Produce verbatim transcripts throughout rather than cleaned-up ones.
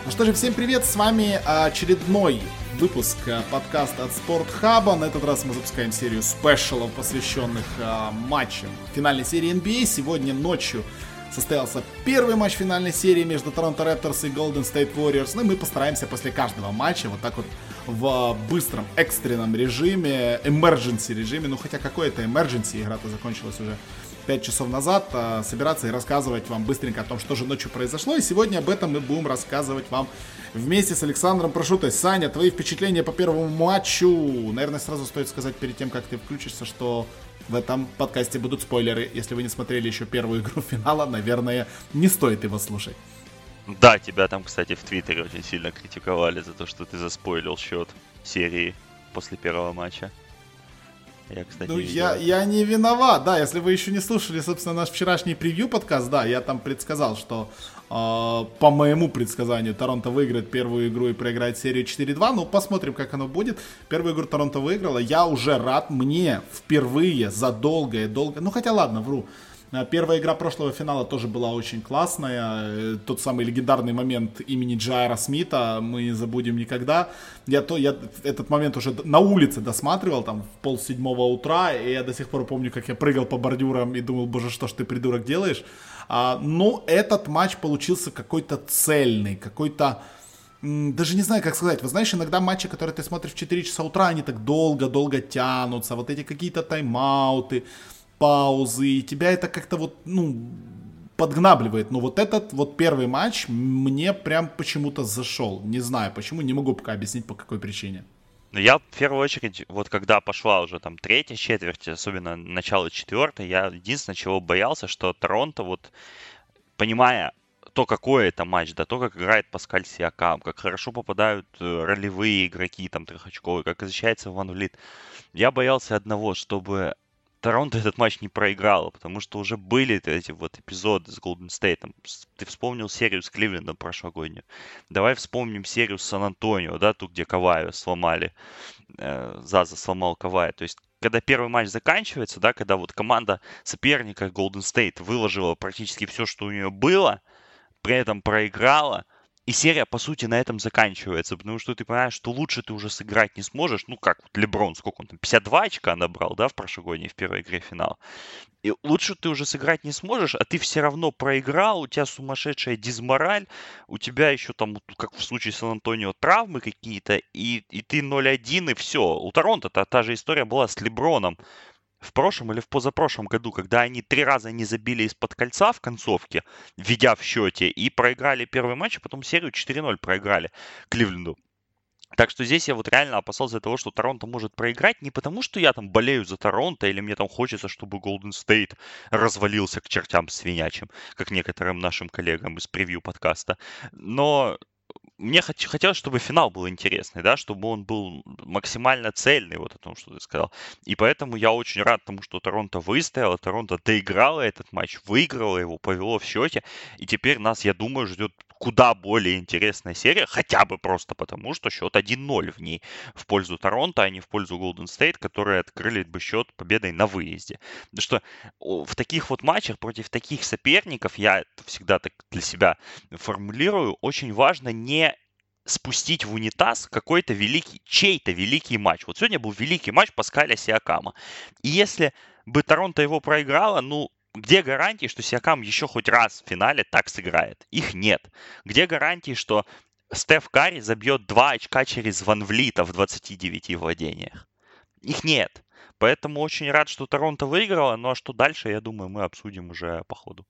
Ну что же, всем привет, с вами очередной выпуск подкаста от Спортхаба. На этот раз мы запускаем серию спешалов, посвященных а, матчам финальной серии эн би эй. Сегодня ночью состоялся первый матч финальной серии между Торонто Репторс и Golden State Warriors. Ну и мы постараемся после каждого матча вот так вот в быстром, экстренном режиме, emergency режиме, ну хотя какой это emergency, игра-то закончилась уже пять часов назад, собираться и рассказывать вам быстренько о том, что же ночью произошло. И сегодня об этом мы будем рассказывать вам вместе с Александром Прошутой. Саня, твои впечатления по первому матчу? Наверное, сразу стоит сказать перед тем, как ты включишься, что в этом подкасте будут спойлеры. Если вы не смотрели еще первую игру финала, наверное, не стоит его слушать. Да, тебя там, кстати, в Твиттере очень сильно критиковали за то, что ты заспойлил счет серии после первого матча. Я, кстати, ну, я, я не виноват, да, если вы еще не слушали, собственно, наш вчерашний превью подкаст, да, я там предсказал, что э, по моему предсказанию Торонто выиграет первую игру и проиграет серию четыре два, ну, посмотрим, как оно будет. Первую игру Торонто выиграла, я уже рад, мне впервые за долгое-долго, ну, хотя ладно, вру. Первая игра прошлого финала тоже была очень классная. Тот самый легендарный момент имени Джайра Смита мы не забудем никогда. Я, то, я этот момент уже на улице досматривал, там в полседьмого утра, и я до сих пор помню, как я прыгал по бордюрам и думал, боже, что ж ты, придурок, делаешь. А, но этот матч получился какой-то цельный, какой-то... Даже не знаю, как сказать. Вы знаешь, иногда матчи, которые ты смотришь в четыре часа утра, они так долго-долго тянутся. Вот эти какие-то тайм-ауты, паузы, и тебя это как-то вот, ну, подгнабливает. Но вот этот вот первый матч мне прям почему-то зашел. Не знаю почему, не могу пока объяснить, по какой причине. Ну, я в первую очередь, вот когда пошла уже там третья четверть, особенно начало четвертой, я единственное, чего боялся, что Торонто, вот, понимая то, какой это матч, да, то, как играет Паскаль Сиакам, как хорошо попадают ролевые игроки, там, трехочковые, как защищается Ван Влит, я боялся одного, чтобы Торонто этот матч не проиграла, потому что уже были эти вот эпизоды с Голден Стейтом. Ты вспомнил серию с Кливлендом прошлогоднюю. Давай вспомним серию с Сан-Антонио, да, ту, где Каваю сломали. Э, Заза сломал Кавая. То есть, когда первый матч заканчивается, да, когда вот команда соперника Голден Стейт выложила практически все, что у нее было, при этом проиграла, и серия, по сути, на этом заканчивается, потому что ты понимаешь, что лучше ты уже сыграть не сможешь. Ну, как вот Леброн, сколько он там, пятьдесят два очка набрал, да, в прошлогодней, в первой игре финала. И лучше ты уже сыграть не сможешь, а ты все равно проиграл, у тебя сумасшедшая дизмораль, у тебя еще там, как в случае с Сан-Антонио, травмы какие-то, и, и ты ноль один, и все. У Торонто-то та же история была с Леброном. В прошлом или в позапрошлом году, когда они три раза не забили из-под кольца в концовке, ведя в счете, и проиграли первый матч, а потом серию четыре ноль проиграли Кливленду. Так что здесь я вот реально опасался того, что Торонто может проиграть не потому, что я там болею за Торонто или мне там хочется, чтобы Golden State развалился к чертям свинячим, как некоторым нашим коллегам из превью подкаста, но... Мне хотелось, чтобы финал был интересный, да, чтобы он был максимально цельный, вот о том, что ты сказал. И поэтому я очень рад тому, что Торонто выстояла, Торонто доиграла этот матч, выиграла его, повело в счете. И теперь нас, я думаю, ждет куда более интересная серия, хотя бы просто потому, что счет один ноль в ней в пользу Торонто, а не в пользу Golden State, которые открыли бы счет победой на выезде. Потому что в таких вот матчах против таких соперников, я это всегда так для себя формулирую, очень важно не спустить в унитаз какой-то великий, чей-то великий матч. Вот сегодня был великий матч Паскаля Сиакама. И если бы Торонто его проиграла, ну, где гарантии, что Сиакам еще хоть раз в финале так сыграет? Их нет. Где гарантии, что Стеф Карри забьет два очка через Ван Влита в двадцати девяти владениях? Их нет. Поэтому очень рад, что Торонто выиграла, ну а что дальше, я думаю, мы обсудим уже по ходу.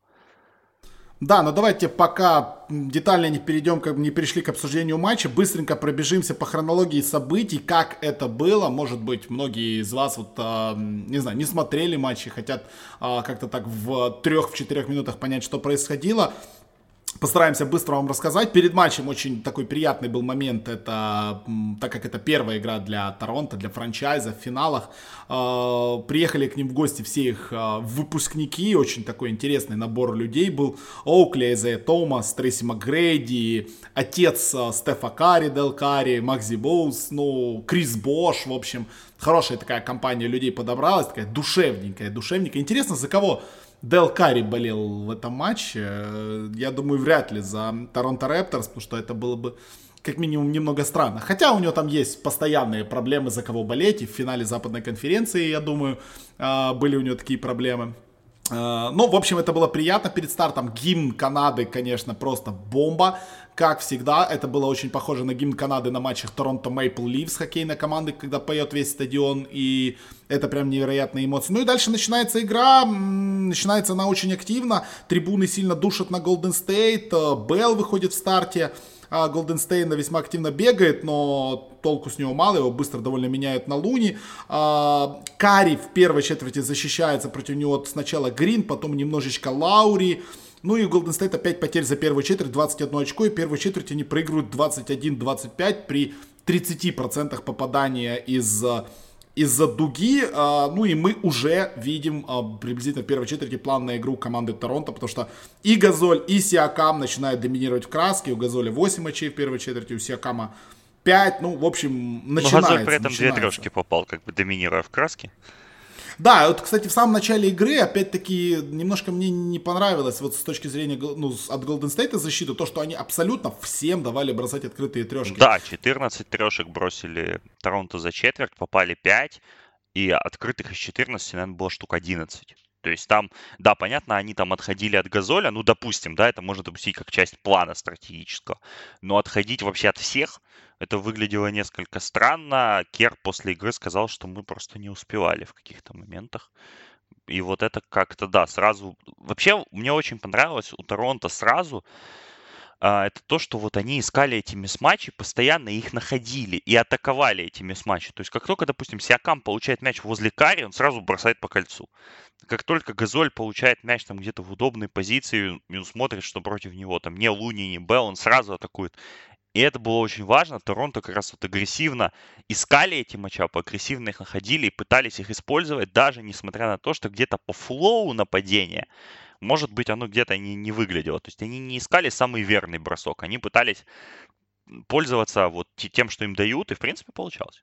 Да, но давайте пока детально не перейдем, как не перешли к обсуждению матча, быстренько пробежимся по хронологии событий, как это было. Может быть, многие из вас, вот, а, не знаю, не смотрели матчи, хотят а, как-то так в трех-четырех минутах понять, что происходило. Постараемся быстро вам рассказать. Перед матчем очень такой приятный был момент. Это, так как это первая игра для Торонто, для франчайза в финалах, э, приехали к ним в гости все их э, выпускники. Очень такой интересный набор людей был. Оукли, Эзея Томас, Трейси МакГрейди, отец э, Стефа Карри, Дел Карри, Макси Боус, ну, Крис Бош, в общем. хорошая такая компания людей подобралась, такая душевненькая, душевненькая. Интересно, за кого Дел Карри болел в этом матче? Я думаю, вряд ли за Торонто Репторс, потому что это было бы как минимум немного странно. Хотя у него там есть постоянные проблемы, за кого болеть. И в финале западной конференции, я думаю, были у него такие проблемы. Ну, в общем, это было приятно перед стартом. Гимн Канады, конечно, просто бомба. Как всегда, это было очень похоже на гимн Канады на матчах Торонто Мейпл Ливс, хоккейной команды, когда поет весь стадион, и это прям невероятные эмоции. Ну и дальше начинается игра, начинается она очень активно, трибуны сильно душат на Голден Стейт, Белл выходит в старте, Голден Стейт весьма активно бегает, но толку с него мало, его быстро довольно меняют на Луни. Карри в первой четверти защищается, против него сначала Грин, потом немножечко Лаури. Ну и Golden State опять потерь за первую четверть, двадцать одно очко, и в первой четверти они проигрывают двадцать один двадцать пять при тридцати процентах попадания из, из-за дуги. Ну и мы уже видим приблизительно в первой четверти план на игру команды Торонто, потому что и Газоль, и Сиакам начинают доминировать в краске. У Газоля восемь очей в первой четверти, у Сиакама пять. Ну, в общем, начинается. Но Газоль при этом две трешки попал, как бы доминируя в краске. Да, вот, кстати, в самом начале игры, опять-таки, немножко мне не понравилось, вот с точки зрения, ну, от Golden State защиты, то, что они абсолютно всем давали бросать открытые трешки. Да, четырнадцать трешек бросили Торонто за четверть, попали пять, и открытых из четырнадцати, наверное, было штук одиннадцать. То есть там, да, понятно, они там отходили от Газоля, ну, допустим, да, это можно допустить как часть плана стратегического, но отходить вообще от всех, это выглядело несколько странно. Кер после игры сказал, что мы просто не успевали в каких-то моментах. И вот это как-то, да, сразу... Вообще, мне очень понравилось у Торонто сразу, а, это то, что вот они искали эти мисс-матчи, постоянно их находили и атаковали эти мисс-матчи. То есть как только, допустим, Сиакам получает мяч возле Карри, он сразу бросает по кольцу. Как только Газоль получает мяч там где-то в удобной позиции, и он смотрит, что против него там ни Луни, ни Белл, он сразу атакует. И это было очень важно. Торонто как раз вот агрессивно искали эти матчапы, агрессивно их находили и пытались их использовать, даже несмотря на то, что где-то по флоу нападения, может быть, оно где-то не, не выглядело. То есть они не искали самый верный бросок, они пытались пользоваться вот тем, что им дают, и в принципе получалось.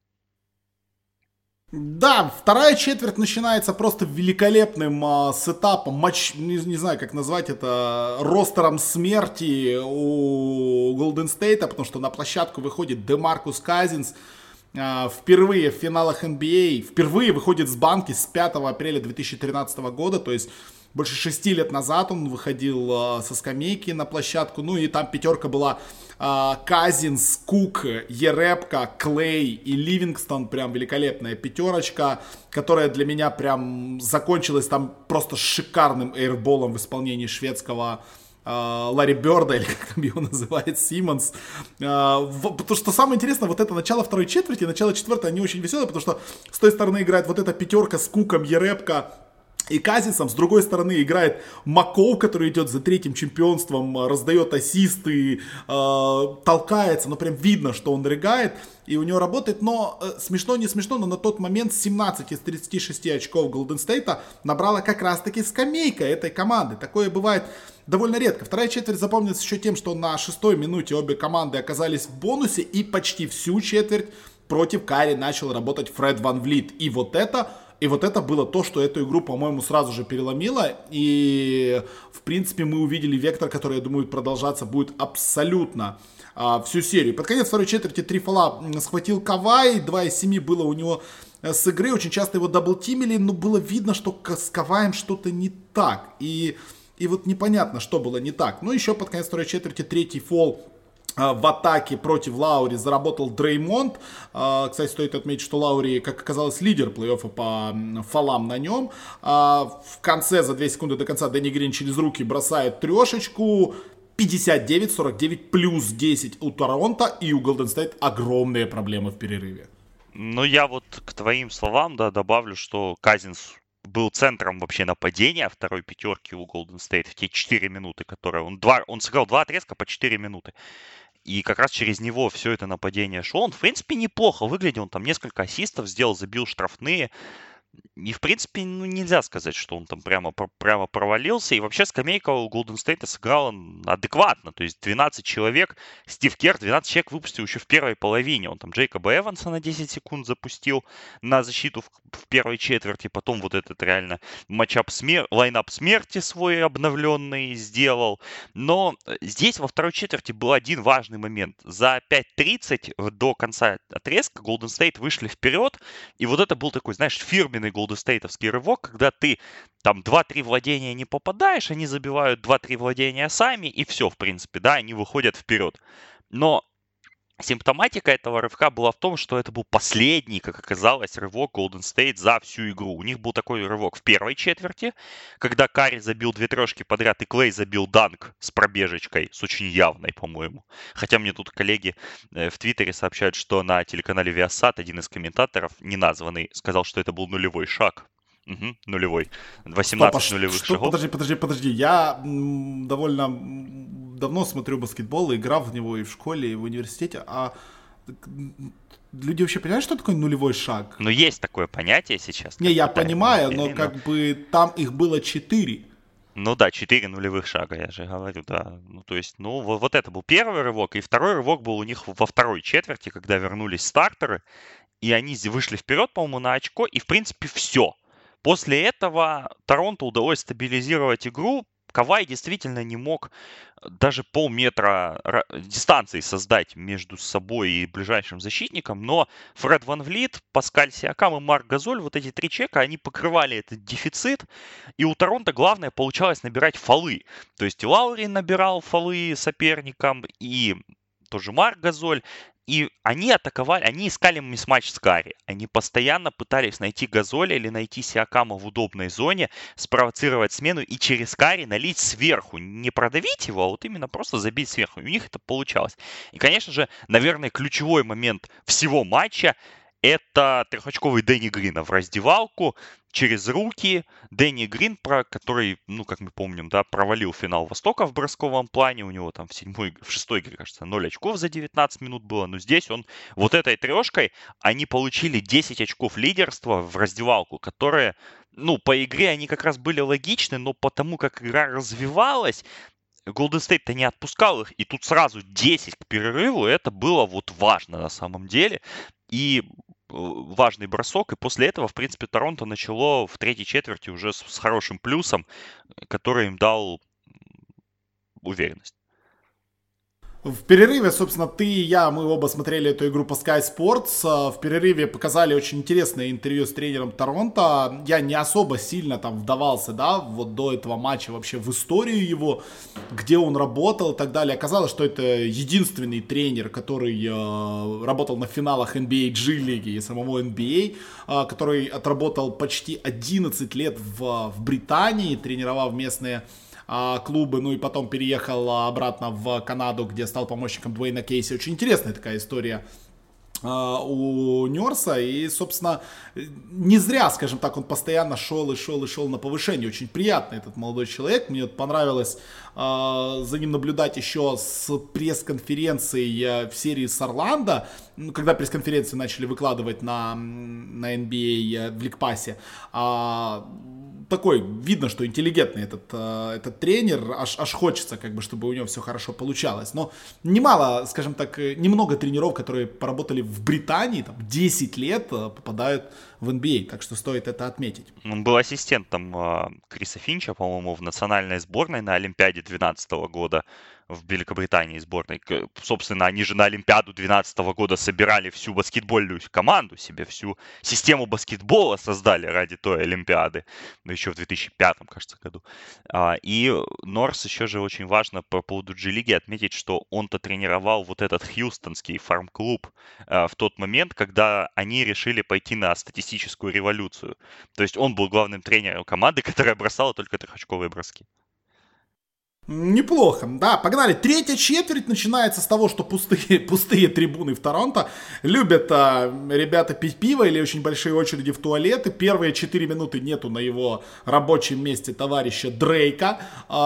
Да, вторая четверть начинается просто великолепным э, сетапом, матч, не, не знаю, как назвать это, ростером смерти у Golden State, потому что на площадку выходит Демаркус Казинс, э, впервые в финалах эн би эй, впервые выходит с банки с пятого апреля две тысячи тринадцатого года, то есть больше шести лет назад он выходил э, со скамейки на площадку, ну и там пятерка была э, Казинс, Кук, Ерепка, Клей и Ливингстон, прям великолепная пятерочка, которая для меня прям закончилась там просто шикарным эйрболом в исполнении шведского э, Ларри Бёрда, или как там его называет, Симмонс. Э, в, потому что самое интересное, вот это начало второй четверти и начало четвертой, они очень веселые, потому что с той стороны играет вот эта пятерка с Куком, Ерепка и Казинсом, с другой стороны играет Макоу, который идет за третьим чемпионством, раздает ассисты, э, толкается, но прям видно, что он рыгает, и у него работает, но э, смешно, не смешно, но на тот момент семнадцать из тридцати шести очков Голден Стейта набрала как раз-таки скамейка этой команды. Такое бывает довольно редко. Вторая четверть запомнилась еще тем, что на шестой минуте обе команды оказались в бонусе, и почти всю четверть против Карри начал работать Фред Ван Влит. И вот это... И вот это было то, что эту игру, по-моему, сразу же переломило. И, в принципе, мы увидели вектор, который, я думаю, продолжаться будет абсолютно а, всю серию. Под конец второй четверти три фола схватил Кавай. два из семи было у него с игры. Очень часто его даблтимили, но было видно, что с Каваем что-то не так. И, и вот непонятно, что было не так. Но еще под конец второй четверти третий фол в атаке против Лаури заработал Дреймонд. Кстати, стоит отметить, что Лаури, как оказалось, лидер плей-оффа по фолам на нем. В конце, за две секунды до конца, Дэнни Грин через руки бросает трешечку. пятьдесят девять сорок девять плюс десять у Торонто, и у Golden State огромные проблемы в перерыве. Ну, я вот к твоим словам, да, добавлю, что Казинс был центром вообще нападения второй пятерки у Golden State в те четыре минуты, которые он, два, он сыграл два отрезка по четыре минуты. И как раз через него все это нападение шло. Он, в принципе, неплохо выглядел. Он там несколько ассистов сделал, забил штрафные. И, в принципе, ну, нельзя сказать, что он там прямо, про- прямо провалился. И вообще скамейка у Golden State сыграла н- адекватно. То есть двенадцать человек, Стив Кер двенадцать человек выпустил еще в первой половине. Он там Джейкоба Эванса на десять секунд запустил на защиту в, в первой четверти. Потом вот этот реально матчап смер... лайнап смерти свой обновленный сделал. Но э, здесь во второй четверти был один важный момент. За пять тридцать до конца отрезка Golden State вышли вперед. И вот это был такой, знаешь, фирменный голденстейтовский рывок, когда ты там два-три владения не попадаешь, они забивают два-три владения сами, и все, в принципе, да, они выходят вперед. Но симптоматика этого рывка была в том, что это был последний, как оказалось, рывок Golden State за всю игру. У них был такой рывок в первой четверти, когда Карри забил две трешки подряд, и Клей забил данк с пробежечкой, с очень явной, по-моему. Хотя мне тут коллеги э, в Твиттере сообщают, что на телеканале Viasat один из комментаторов, неназванный, сказал, что это был нулевой шаг. Угу, нулевой. Стоп, а восемнадцать ш- нулевых что? шагов. Подожди, подожди, подожди. Я м, довольно м, давно смотрю баскетбол, играл в него и в школе, и в университете. А м, люди вообще понимают, что такое нулевой шаг? Но есть такое понятие сейчас, Не, как я бы, да, понимаю, н но н но как бы там их было четыре. Ну да, четыре нулевых шага, я же говорю, да. Ну, то есть, ну, вот, вот это был первый рывок, и второй рывок был у них во второй четверти, когда вернулись стартеры, и они зи- вышли вперед, по-моему, на очко, и, в принципе, все. После этого Торонто удалось стабилизировать игру. Кавай действительно не мог даже полметра ра- дистанции создать между собой и ближайшим защитником, но Фред Ван Влит, Паскаль Сиакам и Марк Газоль, вот эти три человека, они покрывали этот дефицит, и у Торонто главное получалось набирать фолы. То есть и Лаури набирал фолы соперникам, и тоже Марк Газоль. И они атаковали, они искали мисс-матч с Карри. Они постоянно пытались найти Газоля или найти Сиакама в удобной зоне, спровоцировать смену и через Карри налить сверху. Не продавить его, а вот именно просто забить сверху. И у них это получалось. И, конечно же, наверное, ключевой момент всего матча — это трехочковый Дэнни Грина в раздевалку через руки. Дэнни Грин, про который, ну, как мы помним, да, провалил финал Востока в бросковом плане. У него там в седьмой, в шестой игре, кажется, ноль очков за девятнадцать минут было. Но здесь он вот этой трешкой, они получили десять очков лидерства в раздевалку, которые, ну, по игре они как раз были логичны, но потому как игра развивалась, Golden State-то не отпускал их, и тут сразу десять к перерыву, это было вот важно на самом деле. И э, важный бросок, и после этого, в принципе, Торонто начало в третьей четверти уже с, с хорошим плюсом, который им дал уверенность. В перерыве, собственно, ты и я, мы оба смотрели эту игру по Sky Sports. А, В перерыве показали очень интересное интервью с тренером Торонто. Я не особо сильно там вдавался, да, вот до этого матча вообще в историю его, где он работал и так далее. Оказалось, что это единственный тренер, который э, работал на финалах эн би эй G-лиги и самого эн би эй, э, который отработал почти одиннадцать лет в, в Британии, тренировал местные а, клубы, ну и потом переехал а, обратно в Канаду, где стал помощником Дуэйна Кейси. Очень интересная такая история а, у Нерса, и, собственно, не зря, скажем так, он постоянно шел и шел и шел на повышение. Очень приятный этот молодой человек, мне вот понравилось а, за ним наблюдать еще с пресс-конференцией а, в серии с Орландо, ну, когда пресс-конференции начали выкладывать на, на эн би эй а, в Лигпассе. А, такой, видно, что интеллигентный этот, э, этот тренер, аж, аж хочется, как бы, чтобы у него все хорошо получалось. Но немало, скажем так, э, немного тренеров, которые поработали в Британии, там, десять лет, э, попадают в эн би эй, так что стоит это отметить. Он был ассистентом а, Криса Финча, по-моему, в национальной сборной на Олимпиаде две тысячи двенадцатого года в Великобритании сборной. К- Собственно, они же на Олимпиаду две тысячи двенадцатого года собирали всю баскетбольную команду себе, всю систему баскетбола создали ради той Олимпиады, ну, еще в две тысячи пятом, кажется, году. А, И Норс еще же очень важно по поводу G-лиги отметить, что он-то тренировал вот этот хьюстонский фарм-клуб а, в тот момент, когда они решили пойти на статистическую революцию. То есть он был главным тренером команды, которая бросала только трехочковые броски. Неплохо, да, погнали. Третья четверть начинается с того, что пустые, пустые трибуны в Торонто. Любят а, ребята пить пиво или очень большие очереди в туалеты. Первые четыре минуты нету на его рабочем месте товарища Дрейка.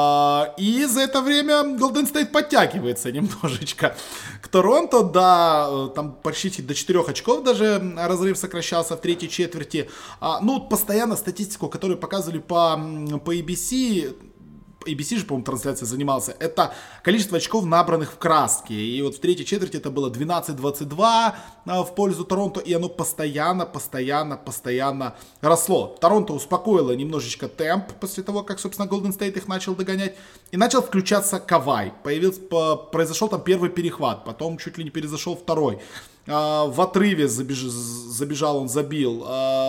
А, и за это время Golden State подтягивается немножечко к Торонто. Да, там почти до четырех очков даже разрыв сокращался в третьей четверти. А, ну, постоянно статистику, которую показывали по, по эй би си... эй би си же, по-моему, трансляция занимался, это количество очков, набранных в краске. И вот в третьей четверти это было двенадцать двадцать два в пользу Торонто, и оно постоянно, постоянно, постоянно росло. Торонто успокоило немножечко темп после того, как, собственно, Golden State их начал догонять. И начал включаться Кавай. Появился, произошел там первый перехват, потом чуть ли не перезашел второй. В отрыве забеж, забежал он, забил.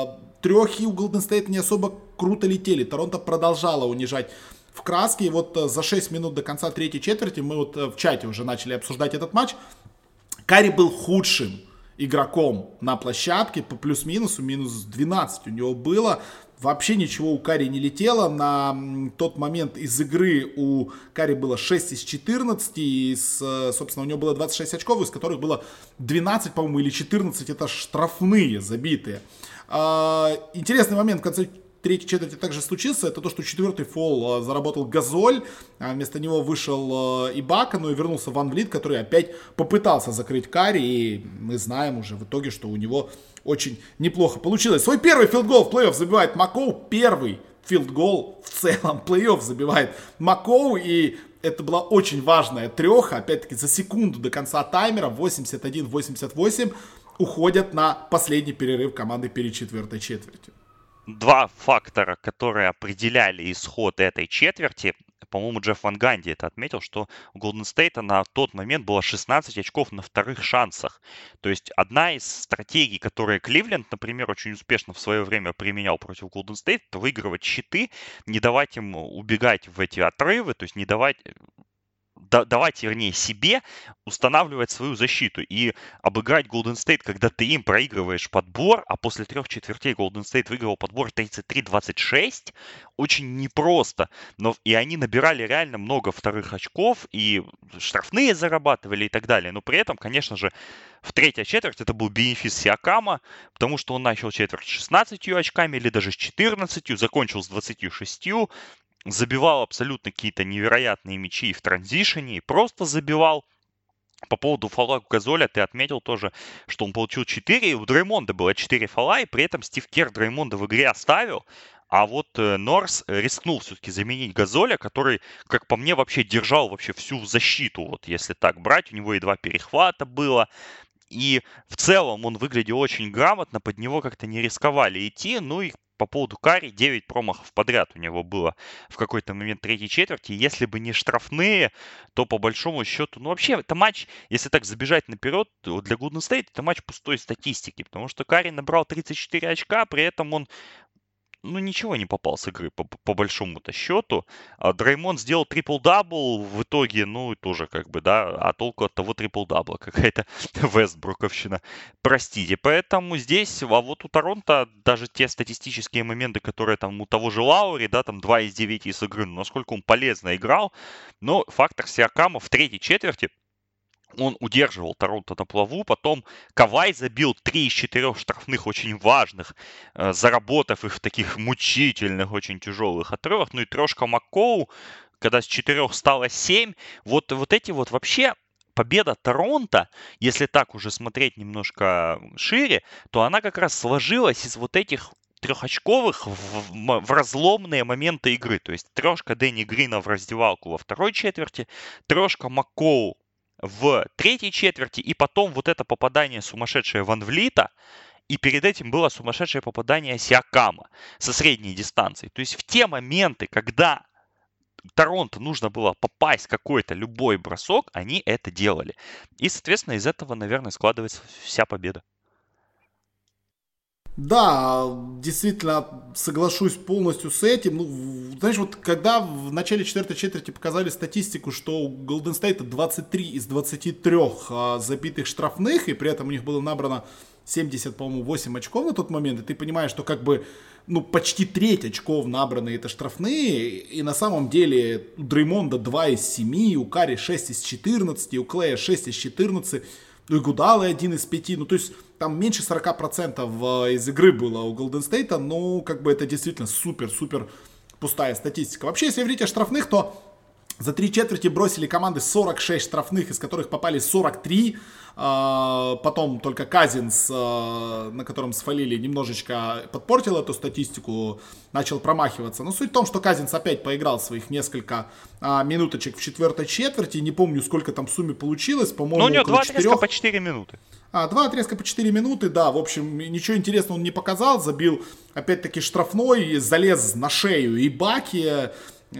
Трехи у Golden State не особо круто летели. Торонто продолжала унижать в краске. И вот за шесть минут до конца третьей четверти, мы вот в чате уже начали обсуждать этот матч, Карри был худшим игроком на площадке по плюс-минусу, минус двенадцать у него было. Вообще ничего у Карри не летело. На тот момент из игры у Карри было шесть из четырнадцати. И, собственно, у него было двадцать шесть очков, из которых было двенадцать, по-моему, или четырнадцать это штрафные забитые. Интересный момент в конце третьей четверти также случился. Это то, что четвертый фол заработал Газоль. Вместо него вышел Ибака, но и вернулся Ван Влит, который опять попытался закрыть Карри. И мы знаем уже в итоге, что у него очень неплохо получилось. Свой первый филдгол в плей-офф забивает Макоу. Первый филдгол в целом плей-офф забивает Макоу. И это была очень важная треха. Опять-таки за секунду до конца таймера восемьдесят один восемьдесят восемь уходят на последний перерыв команды перед четвертой четвертью. Два фактора, которые определяли исход этой четверти. По-моему, Джефф Ван Ганди это отметил, что у Golden State на тот момент было шестнадцать очков на вторых шансах. То есть одна из стратегий, которые Кливленд, например, очень успешно в свое время применял против Golden State, это выигрывать щиты, не давать им убегать в эти отрывы, то есть не давать... давать, вернее, себе устанавливать свою защиту и обыграть Golden State, когда ты им проигрываешь подбор, а после трех четвертей Golden State выиграл подбор тридцать три двадцать шесть, очень непросто. Но и они набирали реально много вторых очков, и штрафные зарабатывали и так далее. Но при этом, конечно же, в третьей четверти это был бенефис Сиакама, потому что он начал четверть с шестнадцатью очками или даже с четырнадцатью, закончил с двадцатью шестью. Забивал абсолютно какие-то невероятные мячи в транзишене, и просто забивал. По поводу фола Газоля ты отметил тоже, что он получил четыре, и у Дреймонда было четыре фола, и при этом Стив Кер Дреймонда в игре оставил, а вот Норс рискнул все-таки заменить Газоля, который, как по мне, вообще держал вообще всю защиту, вот если так брать, у него и два перехвата было. И в целом он выглядел очень грамотно, под него как-то не рисковали идти, ну и по поводу Карри девять промахов подряд у него было в какой-то момент третьей четверти. Если бы не штрафные, то по большому счету... Ну вообще, это матч, если так забежать наперед, для Golden State это матч пустой статистики. Потому что Карри набрал тридцать четыре очка, при этом он... Ну, ничего не попал с игры, по, по большому-то счету. А Дреймонд сделал трипл-дабл в итоге, ну, тоже как бы, да, а толку от того трипл-дабла какая-то вестбруковщина. Простите, поэтому здесь, а вот у Торонто даже те статистические моменты, которые там у того же Лаури, да, там два из девяти с игры, ну, насколько он полезно играл, но фактор Сиакама в третьей четверти, он удерживал Торонто на плаву, потом Кавай забил три из четырех штрафных очень важных, э, заработав их в таких мучительных, очень тяжелых отрывах. Ну и трешка Маккоу, когда с четырех стало семь. Вот, вот эти вот вообще... Победа Торонто, если так уже смотреть немножко шире, то она как раз сложилась из вот этих трехочковых в, в, в разломные моменты игры. То есть трешка Дэнни Грина в раздевалку во второй четверти, трешка Маккоу в третьей четверти, и потом вот это попадание сумасшедшее Ван Влита, и перед этим было сумасшедшее попадание Сиакама со средней дистанции. То есть в те моменты, когда Торонто нужно было попасть в какой-то любой бросок, они это делали. И, соответственно, из этого, наверное, складывается вся победа. Да, действительно, соглашусь полностью с этим. Ну, знаешь, вот когда в начале четвертой четверти показали статистику, что у Golden State двадцать три из двадцати трёх а, забитых штрафных, и при этом у них было набрано семьдесят, по-моему, восемь очков на тот момент, и ты понимаешь, что как бы, ну, почти треть очков набраны это штрафные, и на самом деле у Дреймонда два из семи, у Карри шесть из четырнадцати, у Клея шесть из четырнадцати, ну и Гудалы один из пяти, ну то есть там меньше сорок процентов из игры было у Голден Стейта, ну как бы это действительно супер-супер пустая статистика. Вообще, если говорить о штрафных, то за три четверти бросили команды сорок шесть штрафных, из которых попали сорок три. Потом только Казинс, на котором сфалили, немножечко подпортил эту статистику, начал промахиваться. Но суть в том, что Казинс опять поиграл своих несколько минуточек в четвертой четверти. Не помню, сколько там в сумме получилось. По-моему, ну, у него два четырех. отрезка по четыре минуты. А, два отрезка по четыре минуты, да, в общем, ничего интересного он не показал. Забил, опять-таки, штрафной, залез на шею и Баки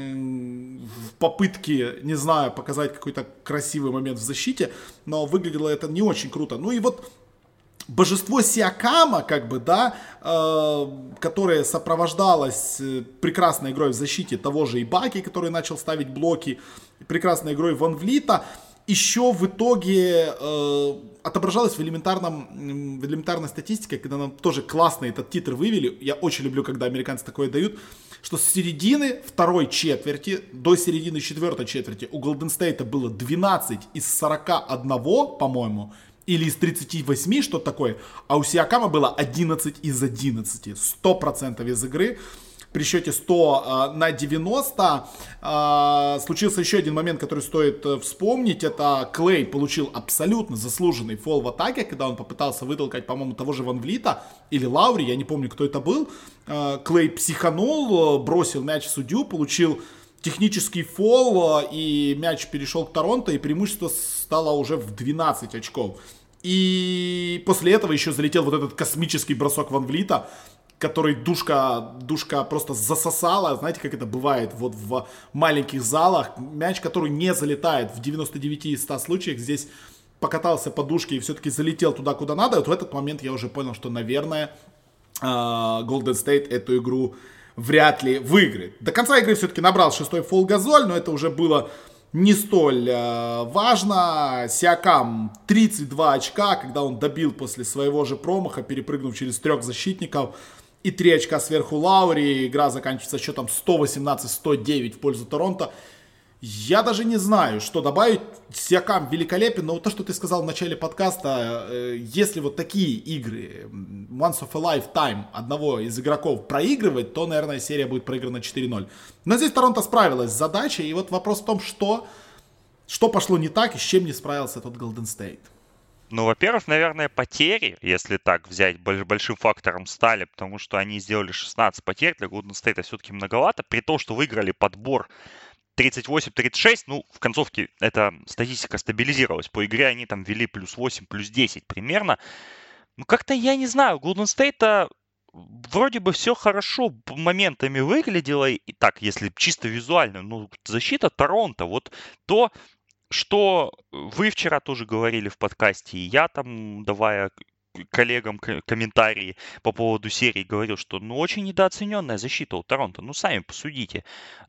в попытке, не знаю, показать какой-то красивый момент в защите, но выглядело это не очень круто. Ну и вот божество Сиакама, как бы, да, э, которое сопровождалось прекрасной игрой в защите того же Ибаки, который начал ставить блоки, прекрасной игрой Ван Влита, еще в итоге э, отображалось в, элементарном, в элементарной статистике, когда нам тоже классно этот титр вывели. Я очень люблю, когда американцы такое дают, что с середины второй четверти до середины четвертой четверти у Голден Стейта было двенадцать из сорока одного, по-моему, или из тридцати восьми, что-то такое, а у Сиакама было одиннадцать из одиннадцати, сто процентов из игры. При счете сто на девяносто э, случился еще один момент, который стоит вспомнить. Это Клей получил абсолютно заслуженный фол в атаке, когда он попытался вытолкать, по-моему, того же Ван Влита или Лаури, я не помню, кто это был. Э, Клей психанул, бросил мяч в судью, получил технический фол, и мяч перешел к Торонто, и преимущество стало уже в двенадцать очков. И после этого еще залетел вот этот космический бросок Ван Влита, который душка, душка просто засосала. Знаете, как это бывает вот в маленьких залах. Мяч, который не залетает в девяноста девяти из ста случаях, здесь покатался по душке и все-таки залетел туда, куда надо. И вот в этот момент я уже понял, что, наверное, Golden State эту игру вряд ли выиграет. До конца игры все-таки набрал шестой фол Газоль, но это уже было не столь э, важно. Сиакам тридцать два очка, когда он добил после своего же промаха, перепрыгнув через трех защитников. И три очка сверху Лаури. Игра заканчивается счетом сто восемнадцать сто девять в пользу Торонто. Я даже не знаю, что добавить. Сиакам великолепен, но то, что ты сказал в начале подкаста, э, если вот такие игры, once of a lifetime, одного из игроков проигрывать, то, наверное, серия будет проиграна четыре ноль. Но здесь Торонто справилась с задачей, и вот вопрос в том, что, что пошло не так и с чем не справился тот Golden State. Ну, во-первых, наверное, потери, если так взять, большим фактором стали, потому что они сделали шестнадцать потерь, для Golden State все-таки многовато, при том, что выиграли подбор тридцать восемь тридцать шесть, ну, в концовке эта статистика стабилизировалась. По игре они там вели плюс восемь, плюс десять примерно. Ну, как-то, я не знаю, у Golden State вроде бы все хорошо моментами выглядело. И так, если чисто визуально, ну, защита Торонто, вот то, что вы вчера тоже говорили в подкасте, и я там, давая коллегам комментарии по поводу серии, говорил, что, ну, очень недооцененная защита у Торонто. Ну, сами посудите.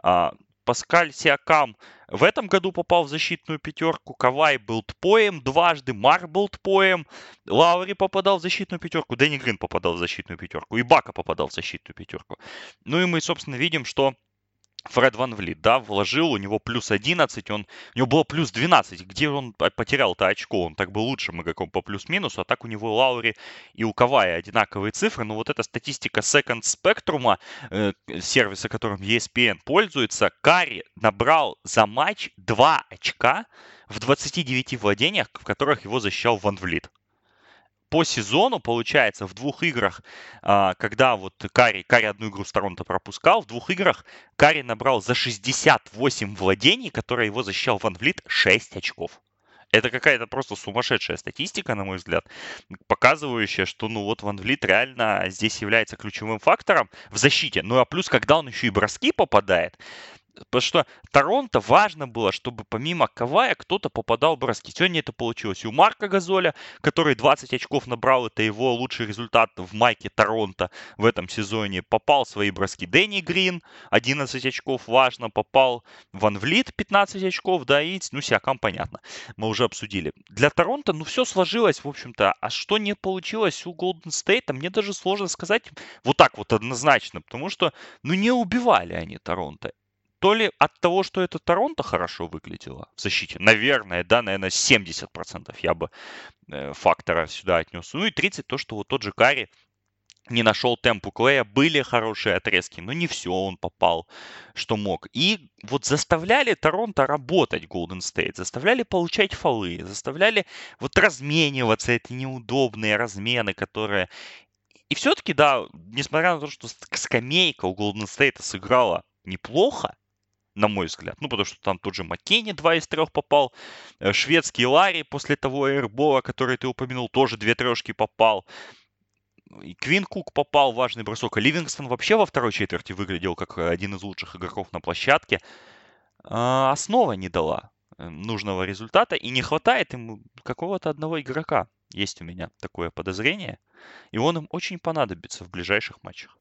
Паскаль Сиакам в этом году попал в защитную пятерку, Кавай был тпоем дважды, Марк был тпоем, Лаури попадал в защитную пятерку, Дэнни Грин попадал в защитную пятерку, и Бака попадал в защитную пятерку. Ну и мы, собственно, видим, что Фред Ван Влит, да, вложил, у него плюс одиннадцать, он, у него было плюс двенадцать, где он потерял-то очко, он так был лучшим игроком по плюс-минусу, а так у него Лаури и у Кавая одинаковые цифры, но вот эта статистика Second Spectrum, э, сервиса, которым и эс пи эн пользуется, Карри набрал за матч два очка в двадцати девяти владениях, в которых его защищал Ван Влит. По сезону, получается, в двух играх, когда вот Карри, Карри одну игру с Торонто пропускал, в двух играх Карри набрал за шестьдесят восемь владений, которые его защищал Ван Влит, шесть очков. Это какая-то просто сумасшедшая статистика, на мой взгляд, показывающая, что, ну, вот Ван Влит реально здесь является ключевым фактором в защите. Ну, а плюс, когда он еще и броски попадает, Потому что Торонто важно было, чтобы помимо Кавая кто-то попадал в броски. Сегодня это получилось и у Марка Газоля, который двадцать очков набрал. Это его лучший результат в майке Торонто в этом сезоне. Попал в свои броски Дэнни Грин, одиннадцать очков, важно. Попал Ван Влит, пятнадцать очков, да, и, ну, Сиакам, понятно, мы уже обсудили. Для Торонто, ну, все сложилось, в общем-то. А что не получилось у Голден Стейта, мне даже сложно сказать вот так вот однозначно, потому что, ну, не убивали они Торонто. То ли от того, что это Торонто хорошо выглядело в защите, наверное, да, наверное, семьдесят процентов я бы э, фактора сюда отнес. Ну и тридцать то, что вот тот же Карри не нашел темп у Клея, были хорошие отрезки, но не все он попал, что мог. И вот заставляли Торонто работать Golden State, заставляли получать фолы, заставляли вот размениваться, эти неудобные размены, которые... И все-таки, да, несмотря на то, что скамейка у Golden State сыграла неплохо, на мой взгляд. Ну, потому что там тот же Маккенни два из трех попал. Шведский Ларри после того эйрбола, который ты упомянул, тоже две трешки попал. И Квин Кук попал, важный бросок. А Ливингстон вообще во второй четверти выглядел как один из лучших игроков на площадке. А основа не дала нужного результата. И не хватает ему какого-то одного игрока. Есть у меня такое подозрение. И он им очень понадобится в ближайших матчах.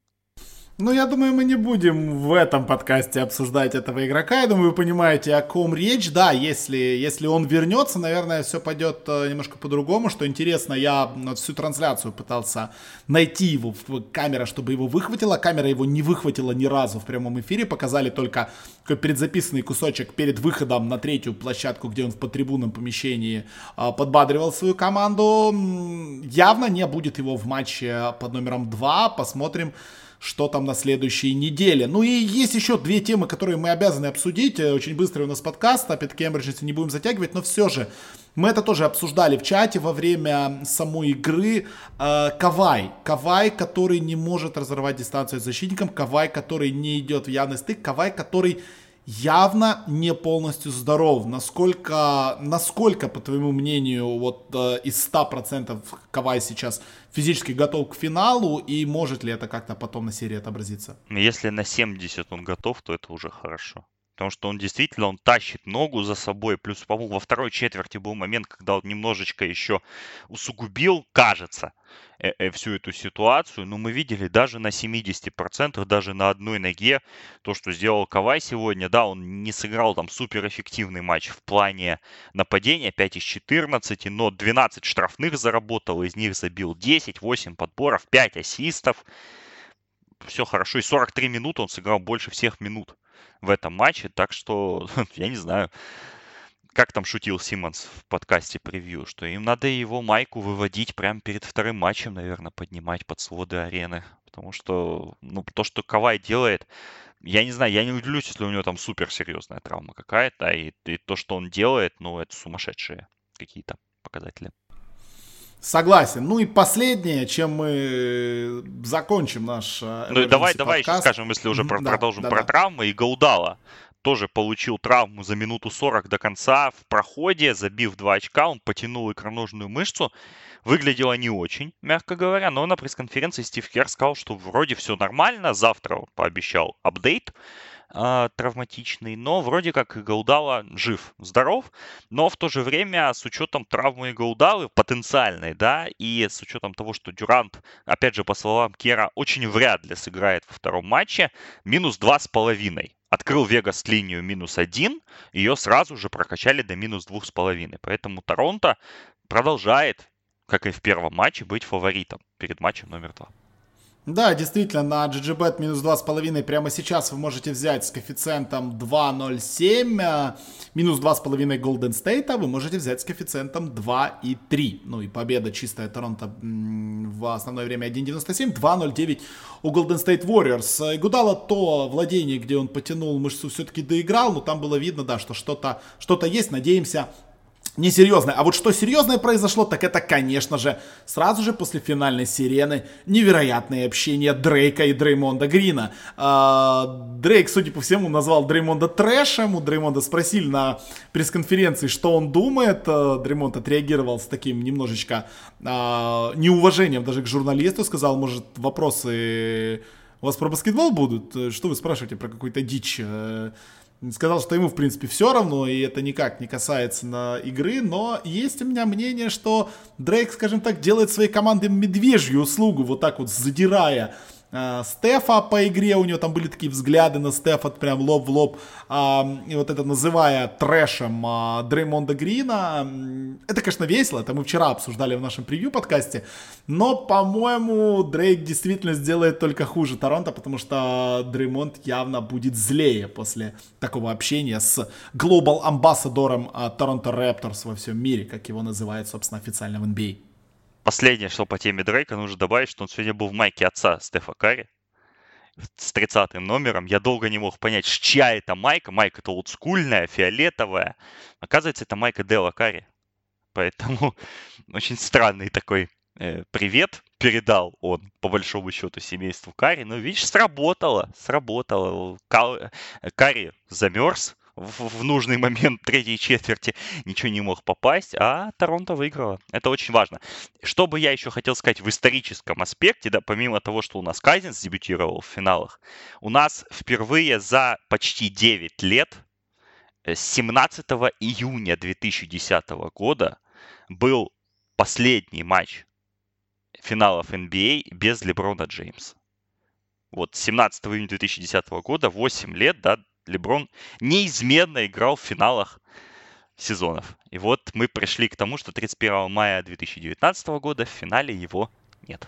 Ну, я думаю, мы не будем в этом подкасте обсуждать этого игрока. Я думаю, вы понимаете, о ком речь. Да, если, если он вернется, наверное, все пойдет немножко по-другому. Что интересно, я всю трансляцию пытался найти его в камера, чтобы его выхватила. Камера его не выхватила ни разу в прямом эфире. Показали только такой предзаписанный кусочек перед выходом на третью площадку, где он в подтрибунном помещении подбадривал свою команду. Явно не будет его в матче под номером два. Посмотрим, что там на следующей неделе. Ну и есть еще две темы, которые мы обязаны обсудить. Очень быстрый у нас подкаст, опять-таки, Эмбриджес не будем затягивать, но все же мы это тоже обсуждали в чате во время самой игры. Э, Кавай. Кавай, который не может разорвать дистанцию с защитником. Кавай, который не идет в явный стык. Кавай, который явно не полностью здоров. Насколько, насколько, по твоему мнению, вот э, из ста процентов Кавай сейчас физически готов к финалу, и может ли это как-то потом на серии отобразиться? Если на семьдесят он готов, то это уже хорошо. Потому что он действительно, он тащит ногу за собой. Плюс, по-моему, во второй четверти был момент, когда он немножечко еще усугубил, кажется, э -э, всю эту ситуацию. Но мы видели даже на семидесяти процентах, даже на одной ноге, то, что сделал Кавай сегодня. Да, он не сыграл там суперэффективный матч в плане нападения, пять из четырнадцати, но двенадцать штрафных заработал, из них забил десять, восемь подборов, пять ассистов. Все хорошо. И сорок три минуты он сыграл больше всех минут в этом матче, так что, я не знаю, как там шутил Симмонс в подкасте превью, что им надо его майку выводить прямо перед вторым матчем, наверное, поднимать под своды арены, потому что, ну, то, что Кавай делает, я не знаю, я не удивлюсь, если у него там суперсерьезная травма какая-то, и, и то, что он делает, ну, это сумасшедшие какие-то показатели. Согласен. Ну и последнее, чем мы закончим наш Ну давай, давай еще скажем, если уже mm-hmm, продолжим да, про да, травмы. И Гаудала тоже получил травму за минуту сорок до конца в проходе, забив два очка, он потянул икроножную мышцу. Выглядело не очень, мягко говоря, но на пресс-конференции Стив Керр сказал, что вроде все нормально, завтра он пообещал апдейт э, травматичный, но вроде как и Гаудала жив, здоров, но в то же время с учетом травмы Гаудалы потенциальной, да, и с учетом того, что Дюрант, опять же, по словам Керра, очень вряд ли сыграет во втором матче, минус два с половиной. Открыл Вегас линию минус один, ее сразу же прокачали до минус двух с половиной, поэтому Торонто продолжает, как и в первом матче, быть фаворитом перед матчем номер два. Да, действительно, на джи джи бет минус два с половиной прямо сейчас вы можете взять с коэффициентом два ноль семь, минус два с половиной Golden State, вы можете взять с коэффициентом два и три. Ну и победа чистая Торонто в основное время один девяносто семь, два ноль девять у Golden State Warriors. Игудала то владение, где он потянул мышцу, все-таки доиграл, но там было видно, да, что что-то, что-то есть, надеемся, несерьезное. А вот что серьезное произошло, так это, конечно же, сразу же после финальной сирены невероятное общение Дрейка и Дреймонда Грина. Дрейк, судя по всему, назвал Дреймонда трэшем. У Дреймонда спросили на пресс-конференции, что он думает. Дреймонд отреагировал с таким немножечко неуважением даже к журналисту. Сказал, может, вопросы У вас про баскетбол будут? Что вы спрашиваете про какую-то дичь? Сказал, что ему, в принципе, все равно, и это никак не касается на игры, но есть у меня мнение, что Дрейк, скажем так, делает своей команде медвежью услугу, вот так вот задирая э, Стефа по игре, у него там были такие взгляды на Стефа, прям лоб в лоб, э, и вот это называя трэшем э, Дреймонда Грина. Это, конечно, весело, это мы вчера обсуждали в нашем превью-подкасте, но, по-моему, Дрейк действительно сделает только хуже Торонто, потому что Дреймонд явно будет злее после такого общения с глобал-амбассадором Торонто Рэпторс во всем мире, как его называют, собственно, официально в эн би эй. Последнее, что по теме Дрейка, нужно добавить, что он сегодня был в майке отца Стефа Карри с тридцатым номером. Я долго не мог понять, чья это майка. Майка-то олдскульная, фиолетовая. Оказывается, это майка Дела Карри. Поэтому очень странный такой э, привет передал он, по большому счету, семейству Карри. Но, видишь, сработало, сработало. Карри замерз в, в нужный момент третьей четверти, ничего не мог попасть, а Торонто выиграла. Это очень важно. Что бы я еще хотел сказать в историческом аспекте, да, помимо того, что у нас Казинс дебютировал в финалах, у нас впервые за почти девять лет, семнадцатого июня две тысячи десятого года, был последний матч финалов эн би эй без Леброна Джеймса. Вот семнадцатого июня две тысячи десятого года, восемь лет, да, Леброн неизменно играл в финалах сезонов. И вот мы пришли к тому, что тридцать первого мая две тысячи девятнадцатого года в финале его нет.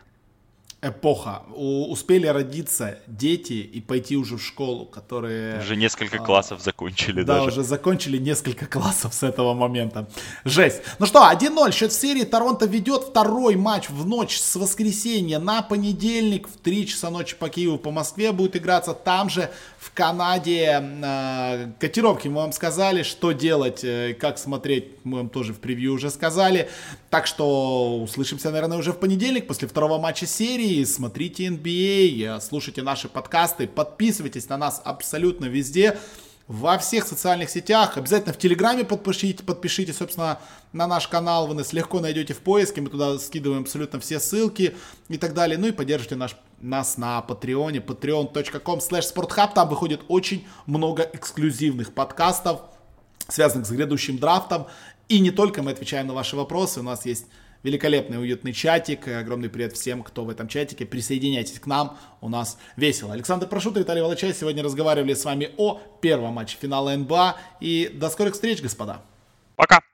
Эпоха. У, успели родиться дети и пойти уже в школу, которые... Уже несколько а, классов закончили да, даже. Да, уже закончили несколько классов с этого момента. Жесть. Ну что, один ноль. Счет в серии. Торонто ведет второй матч в ночь с воскресенья на понедельник. В три часа ночи по Киеву, по Москве будет играться. Там же в Канаде э, котировки мы вам сказали, что делать, э, как смотреть, мы вам тоже в превью уже сказали. Так что услышимся, наверное, уже в понедельник после второго матча серии. Смотрите эн би эй, слушайте наши подкасты, подписывайтесь на нас абсолютно везде, во всех социальных сетях, обязательно в Телеграме подпишите, подпишите, собственно, на наш канал, вы нас легко найдете в поиске, мы туда скидываем абсолютно все ссылки и так далее, ну и поддержите наш, нас на Патреоне, patreon точка com слэш спортхаб, там выходит очень много эксклюзивных подкастов, связанных с грядущим драфтом, и не только мы отвечаем на ваши вопросы, у нас есть великолепный уютный чатик. Огромный привет всем, кто в этом чатике. Присоединяйтесь к нам, у нас весело. Александр Прошут и Виталий Волочай сегодня разговаривали с вами о первом матче финала эн би эй. И до скорых встреч, господа. Пока.